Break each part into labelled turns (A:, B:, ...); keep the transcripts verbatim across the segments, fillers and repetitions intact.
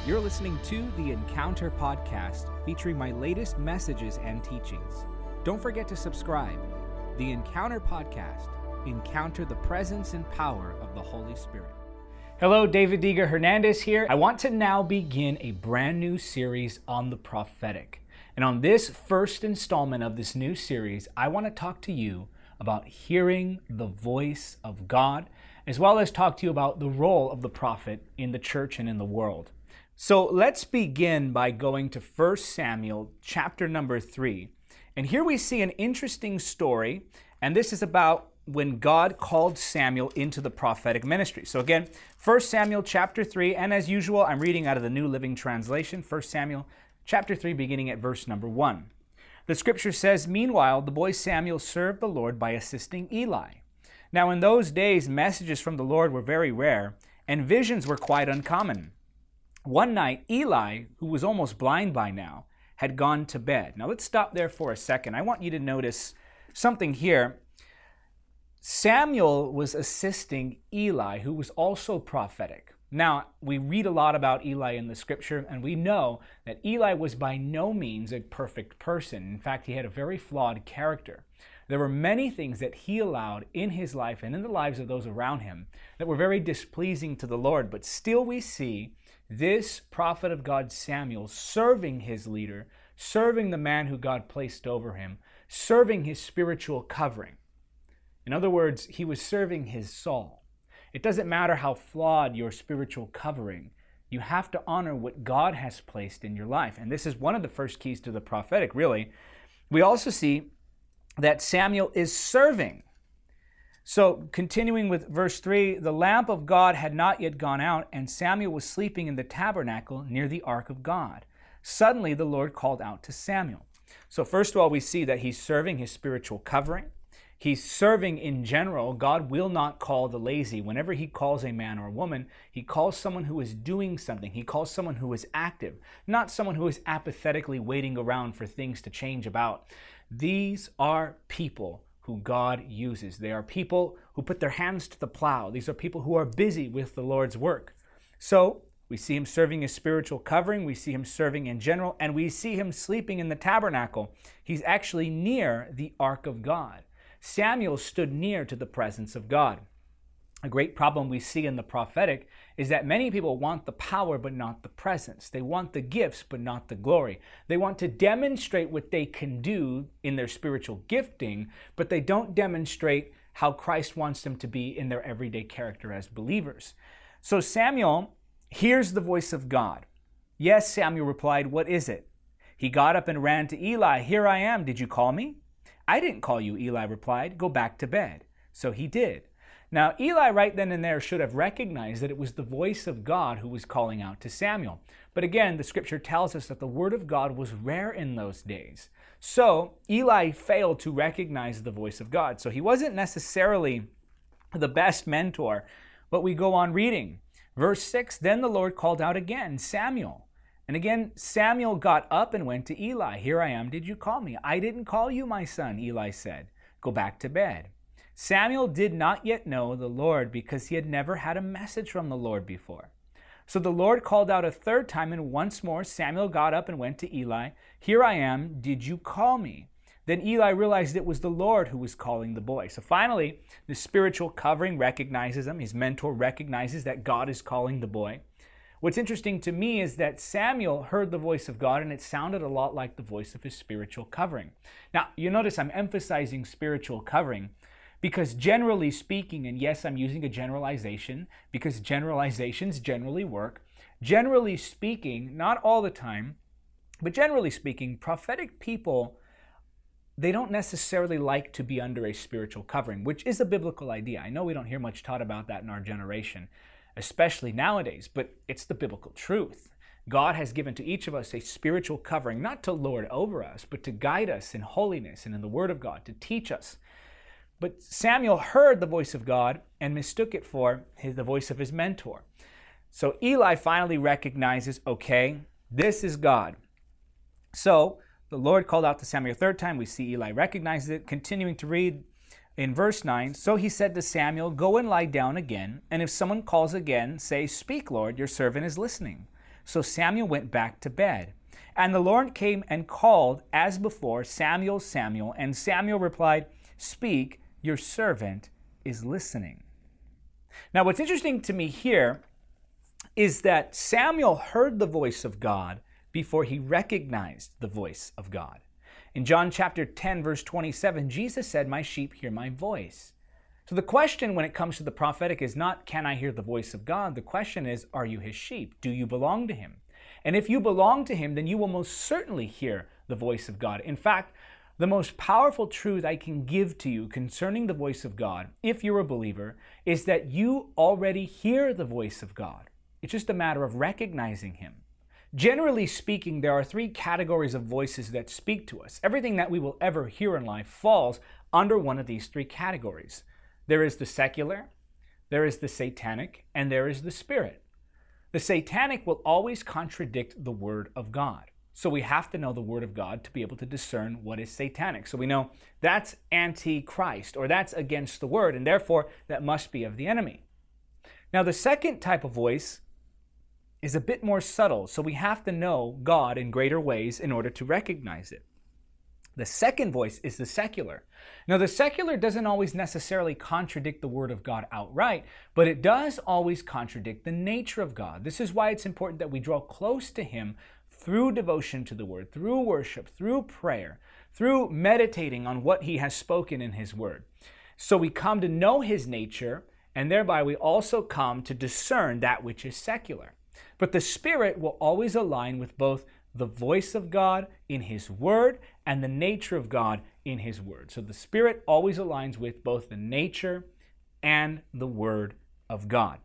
A: You're listening to the Encounter Podcast, featuring my latest messages and teachings. Don't forget to subscribe. The Encounter Podcast. Encounter the presence and power of the Holy Spirit. Hello, David Diga Hernandez here. I want to now begin a brand new series on the prophetic. And on this first installment of this new series, I want to talk to you about hearing the voice of God, as well as talk to you about the role of the prophet in the church and in the world. So let's begin by going to First Samuel chapter number three. And here we see an interesting story, and this is about when God called Samuel into the prophetic ministry. So again, First Samuel chapter three, and as usual, I'm reading out of the New Living Translation, First Samuel chapter three, beginning at verse number one. The scripture says, "Meanwhile, the boy Samuel served the Lord by assisting Eli. Now in those days, messages from the Lord were very rare, and visions were quite uncommon. One night, Eli, who was almost blind by now, had gone to bed." Now let's stop there for a second. I want you to notice something here. Samuel was assisting Eli, who was also prophetic. Now, we read a lot about Eli in the scripture, and we know that Eli was by no means a perfect person. In fact, he had a very flawed character. There were many things that he allowed in his life and in the lives of those around him that were very displeasing to the Lord. But still we see this prophet of God, Samuel, serving his leader, serving the man who God placed over him, serving his spiritual covering. In other words, he was serving his Saul. It doesn't matter how flawed your spiritual covering, you have to honor what God has placed in your life. And this is one of the first keys to the prophetic, really. We also see that Samuel is serving. So continuing with verse three, "The lamp of God had not yet gone out, and Samuel was sleeping in the tabernacle near the ark of God. Suddenly the Lord called out to Samuel." So first of all, we see that he's serving his spiritual covering. He's serving in general. God will not call the lazy. Whenever he calls a man or a woman, he calls someone who is doing something. He calls someone who is active, not someone who is apathetically waiting around for things to change about. These are people who God uses. They are people who put their hands to the plow. These are people who are busy with the Lord's work. So we see him serving his spiritual covering. We see him serving in general, and we see him sleeping in the tabernacle. He's actually near the ark of God. Samuel stood near to the presence of God. A great problem we see in the prophetic is that many people want the power but not the presence. They want the gifts but not the glory. They want to demonstrate what they can do in their spiritual gifting, but they don't demonstrate how Christ wants them to be in their everyday character as believers. So Samuel hears the voice of God. "Yes," Samuel replied, "what is it?" He got up and ran to Eli. "Here I am. Did you call me?" "I didn't call you," Eli replied. "Go back to bed." So he did. Now, Eli right then and there should have recognized that it was the voice of God who was calling out to Samuel. But again, the scripture tells us that the word of God was rare in those days. So Eli failed to recognize the voice of God. So he wasn't necessarily the best mentor. But we go on reading. Verse six, "Then the Lord called out again, 'Samuel.' And again, Samuel got up and went to Eli. 'Here I am. Did you call me?' 'I didn't call you, my son,' Eli said. 'Go back to bed.' Samuel did not yet know the Lord because he had never had a message from the Lord before. So the Lord called out a third time, and once more Samuel got up and went to Eli. 'Here I am. Did you call me?' Then Eli realized it was the Lord who was calling the boy." So finally, the spiritual covering recognizes him. His mentor recognizes that God is calling the boy. What's interesting to me is that Samuel heard the voice of God, and it sounded a lot like the voice of his spiritual covering. Now, you notice I'm emphasizing spiritual covering because generally speaking, and yes, I'm using a generalization because generalizations generally work. Generally speaking, not all the time, but generally speaking, prophetic people, they don't necessarily like to be under a spiritual covering, which is a biblical idea. I know we don't hear much taught about that in our generation, especially nowadays, but it's the biblical truth. God has given to each of us a spiritual covering, not to lord over us, but to guide us in holiness and in the Word of God, to teach us. But Samuel heard the voice of God and mistook it for his, the voice of his mentor. So Eli finally recognizes, okay, this is God. So the Lord called out to Samuel a third time. We see Eli recognizes it. Continuing to read in verse nine, "So he said to Samuel, 'Go and lie down again, and if someone calls again, say, "Speak, Lord, your servant is listening."' So Samuel went back to bed. And the Lord came and called, as before, Samuel, Samuel. And Samuel replied, Speak, your servant is listening. Now, what's interesting to me here is that Samuel heard the voice of God before he recognized the voice of God. In John chapter ten, verse twenty-seven, Jesus said, My sheep hear my voice. So the question when it comes to the prophetic is not, can I hear the voice of God? The question is, are you his sheep? Do you belong to him? And if you belong to him, then you will most certainly hear the voice of God. In fact, the most powerful truth I can give to you concerning the voice of God, if you're a believer, is that you already hear the voice of God. It's just a matter of recognizing him. Generally speaking, there are three categories of voices that speak to us. Everything that we will ever hear in life falls under one of these three categories. There is the secular, there is the satanic, and there is the spirit. The satanic will always contradict the word of God. So we have to know the word of God to be able to discern what is satanic. So we know that's anti-Christ, or that's against the word, and therefore that must be of the enemy. Now the second type of voice is a bit more subtle, so we have to know God in greater ways in order to recognize it. The second voice is the secular. Now, the secular doesn't always necessarily contradict the word of God outright, but it does always contradict the nature of God. This is why it's important that we draw close to him through devotion to the word, through worship, through prayer, through meditating on what he has spoken in his word. So we come to know his nature, and thereby we also come to discern that which is secular. But the Spirit will always align with both the voice of God in his word and the nature of God in his word. So the Spirit always aligns with both the nature and the word of God.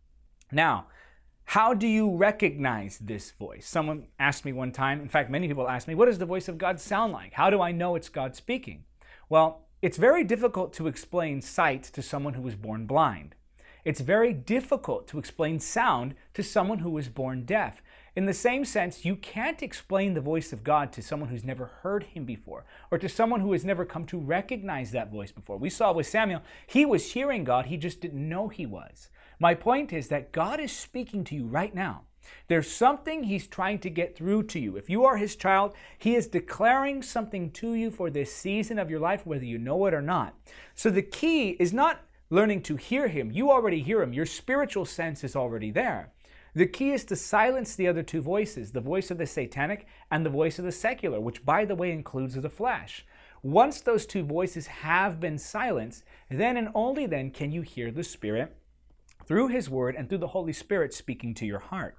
A: Now, how do you recognize this voice? Someone asked me one time, in fact, many people ask me, what does the voice of God sound like? How do I know it's God speaking? Well, it's very difficult to explain sight to someone who was born blind. It's very difficult to explain sound to someone who was born deaf. In the same sense, you can't explain the voice of God to someone who's never heard him before, or to someone who has never come to recognize that voice before. We saw with Samuel, he was hearing God, he just didn't know he was. My point is that God is speaking to you right now. There's something he's trying to get through to you. If you are his child, he is declaring something to you for this season of your life, whether you know it or not. So the key is not learning to hear him. You already hear him. Your spiritual sense is already there. The key is to silence the other two voices, the voice of the satanic and the voice of the secular, which, by the way, includes the flesh. Once those two voices have been silenced, then and only then can you hear the Spirit through his word and through the Holy Spirit speaking to your heart.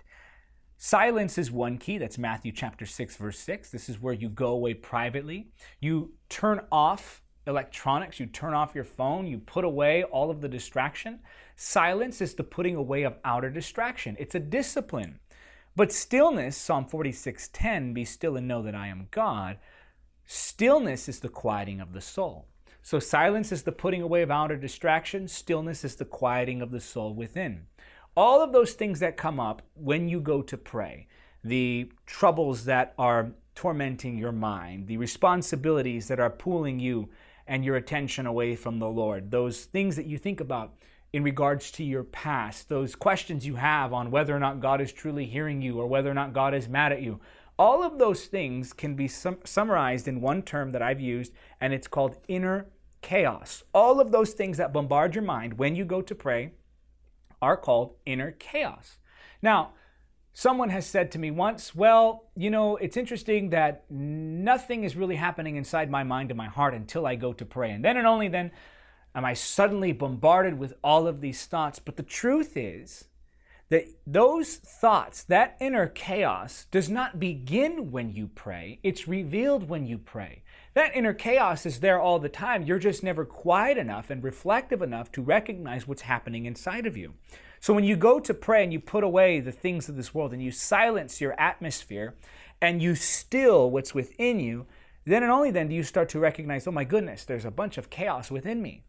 A: Silence is one key. That's Matthew chapter six, verse six. This is where you go away privately. You turn off electronics, you turn off your phone, you put away all of the distraction. Silence is the putting away of outer distraction. It's a discipline. But stillness, Psalm forty-six ten, be still and know that I am God. Stillness is the quieting of the soul. So silence is the putting away of outer distraction. Stillness is the quieting of the soul within. All of those things that come up when you go to pray, the troubles that are tormenting your mind, the responsibilities that are pulling you and your attention away from the Lord, those things that you think about in regards to your past, those questions you have on whether or not God is truly hearing you or whether or not God is mad at you. All of those things can be sum- summarized in one term that I've used, and it's called inner chaos. All of those things that bombard your mind when you go to pray are called inner chaos. Now, someone has said to me once, well, you know, it's interesting that nothing is really happening inside my mind and my heart until I go to pray. And then and only then am I suddenly bombarded with all of these thoughts. But the truth is that those thoughts, that inner chaos, does not begin when you pray. It's revealed when you pray. That inner chaos is there all the time. You're just never quiet enough and reflective enough to recognize what's happening inside of you. So when you go to pray and you put away the things of this world and you silence your atmosphere and you still what's within you, then and only then do you start to recognize, oh my goodness, there's a bunch of chaos within me.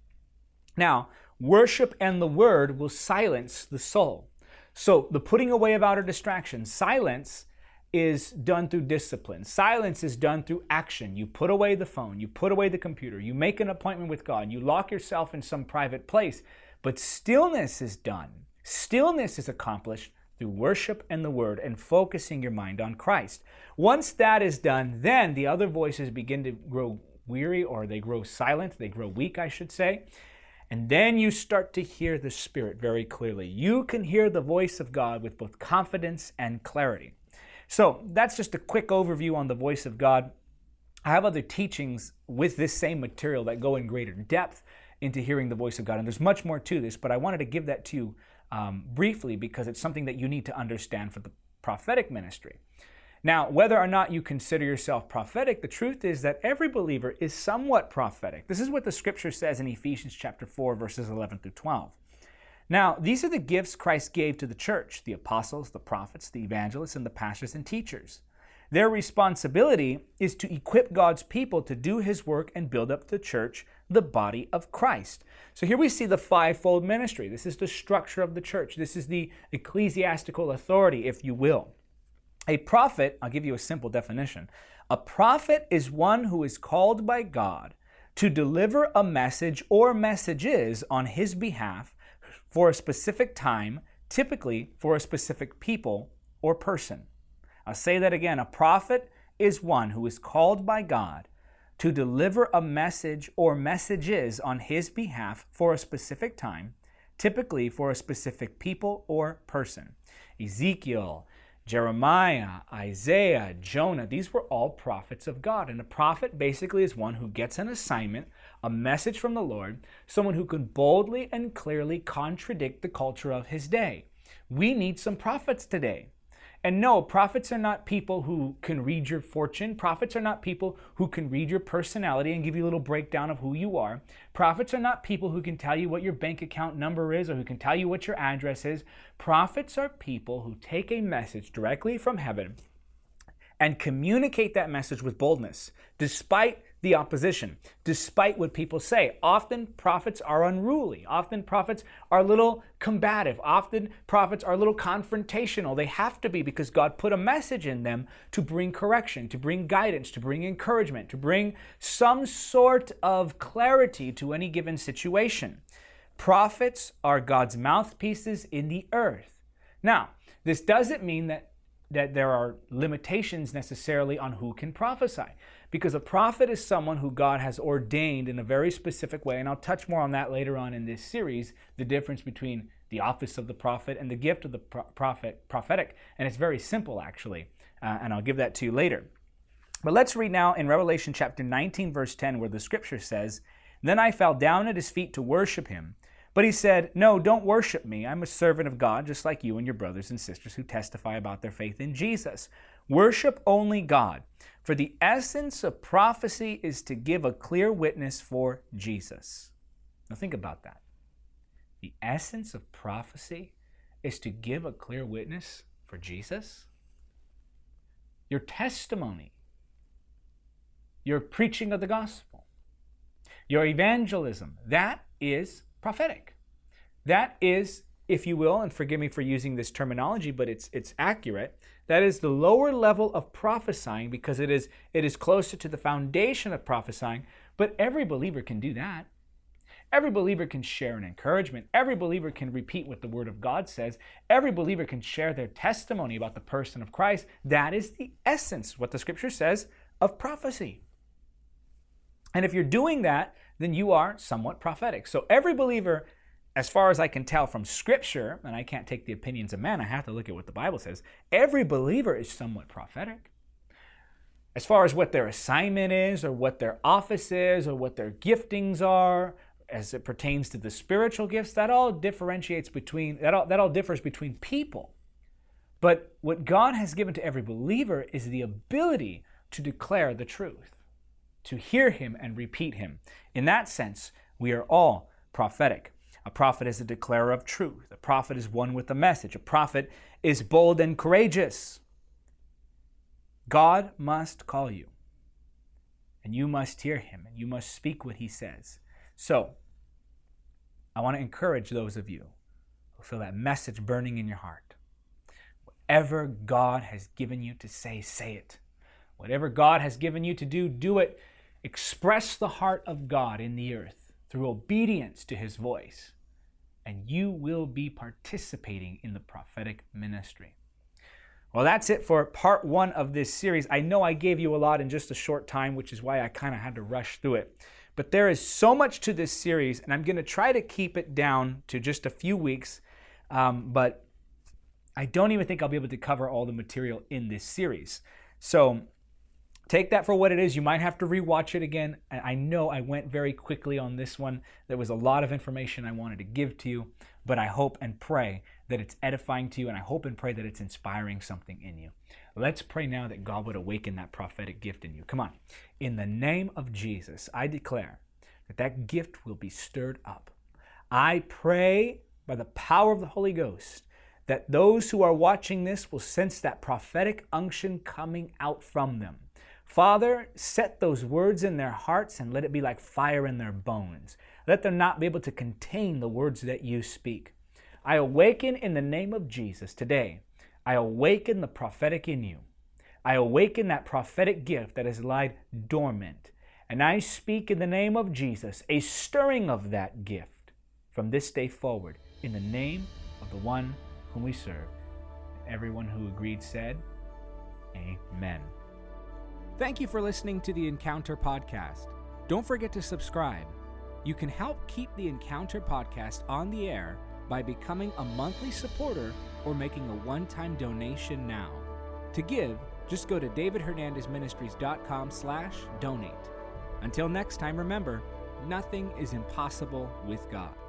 A: Now, worship and the word will silence the soul. So the putting away of outer distractions, silence is done through discipline. Silence is done through action. You put away the phone, you put away the computer, you make an appointment with God, you lock yourself in some private place, but stillness is done. Stillness is accomplished through worship and the Word and focusing your mind on Christ. Once that is done, then the other voices begin to grow weary, or they grow silent, they grow weak, I should say. And then you start to hear the Spirit very clearly. You can hear the voice of God with both confidence and clarity. So that's just a quick overview on the voice of God. I have other teachings with this same material that go in greater depth into hearing the voice of God. And there's much more to this, but I wanted to give that to you um, briefly because it's something that you need to understand for the prophetic ministry. Now, whether or not you consider yourself prophetic, the truth is that every believer is somewhat prophetic. This is what the scripture says in Ephesians chapter four, verses eleven through twelve. Now, these are the gifts Christ gave to the church, the apostles, the prophets, the evangelists, and the pastors and teachers. Their responsibility is to equip God's people to do his work and build up the church, the body of Christ. So here we see the fivefold ministry. This is the structure of the church. This is the ecclesiastical authority, if you will. A prophet, I'll give you a simple definition. A prophet is one who is called by God to deliver a message or messages on his behalf for a specific time, typically for a specific people or person. I'll say that again. A prophet is one who is called by God to deliver a message or messages on his behalf for a specific time, typically for a specific people or person. Ezekiel, Jeremiah, Isaiah, Jonah, these were all prophets of God. And a prophet basically is one who gets an assignment, a message from the Lord, someone who can boldly and clearly contradict the culture of his day. We need some prophets today. And no, prophets are not people who can read your fortune. Prophets are not people who can read your personality and give you a little breakdown of who you are. Prophets are not people who can tell you what your bank account number is or who can tell you what your address is. Prophets are people who take a message directly from heaven and communicate that message with boldness, despite the opposition, despite what people say. Often prophets are unruly. Often prophets are a little combative. Often prophets are a little confrontational. They have to be because God put a message in them to bring correction, to bring guidance, to bring encouragement, to bring some sort of clarity to any given situation. Prophets are God's mouthpieces in the earth. Now, this doesn't mean that that there are limitations necessarily on who can prophesy, because a prophet is someone who God has ordained in a very specific way, and I'll touch more on that later on in this series, the difference between the office of the prophet and the gift of the pro- prophet, prophetic, and it's very simple actually, uh, and I'll give that to you later. But let's read now in Revelation chapter nineteen, verse ten, where the scripture says, "Then I fell down at his feet to worship him. But he said, 'No, don't worship me. I'm a servant of God, just like you and your brothers and sisters who testify about their faith in Jesus. Worship only God. For the essence of prophecy is to give a clear witness for Jesus.'" Now think about that. The essence of prophecy is to give a clear witness for Jesus. Your testimony, your preaching of the gospel, your evangelism, that is prophetic. That is, if you will, and forgive me for using this terminology, but it's it's accurate, that is the lower level of prophesying because it is it is closer to the foundation of prophesying, but every believer can do that. Every believer can share an encouragement. Every believer can repeat what the Word of God says. Every believer can share their testimony about the person of Christ. That is the essence, what the Scripture says, of prophecy. And if you're doing that, then you are somewhat prophetic. So every believer, as far as I can tell from Scripture, and I can't take the opinions of man, I have to look at what the Bible says, every believer is somewhat prophetic. As far as what their assignment is, or what their office is, or what their giftings are, as it pertains to the spiritual gifts, that all differentiates between, that all, that all differs between people. But what God has given to every believer is the ability to declare the truth, to hear him and repeat him. In that sense, we are all prophetic. A prophet is a declarer of truth. A prophet is one with a message. A prophet is bold and courageous. God must call you, and you must hear him, and you must speak what he says. So, I want to encourage those of you who feel that message burning in your heart. Whatever God has given you to say, say it. Whatever God has given you to do, do it. Express the heart of God in the earth through obedience to his voice. and you will be participating in the prophetic ministry. Well, that's it for part one of this series. I know I gave you a lot in just a short time, which is why I kind of had to rush through it. But there is so much to this series, and I'm going to try to keep it down to just a few weeks. Um, but I don't even think I'll be able to cover all the material in this series. So take that for what it is. You might have to rewatch it again. I know I went very quickly on this one. There was a lot of information I wanted to give to you, but I hope and pray that it's edifying to you, and I hope and pray that it's inspiring something in you. Let's pray now that God would awaken that prophetic gift in you. Come on. In the name of Jesus, I declare that that gift will be stirred up. I pray by the power of the Holy Ghost that those who are watching this will sense that prophetic unction coming out from them. Father, set those words in their hearts and let it be like fire in their bones. Let them not be able to contain the words that you speak. I awaken in the name of Jesus today. I awaken the prophetic in you. I awaken that prophetic gift that has lied dormant. And I speak in the name of Jesus, a stirring of that gift from this day forward, in the name of the one whom we serve. Everyone who agreed said, Amen. Thank you for listening to the Encounter Podcast. Don't forget to subscribe. You can help keep the Encounter Podcast on the air by becoming a monthly supporter or making a one-time donation now. To give, just go to david hernandez ministries dot com slash donate. Until next time, remember, nothing is impossible with God.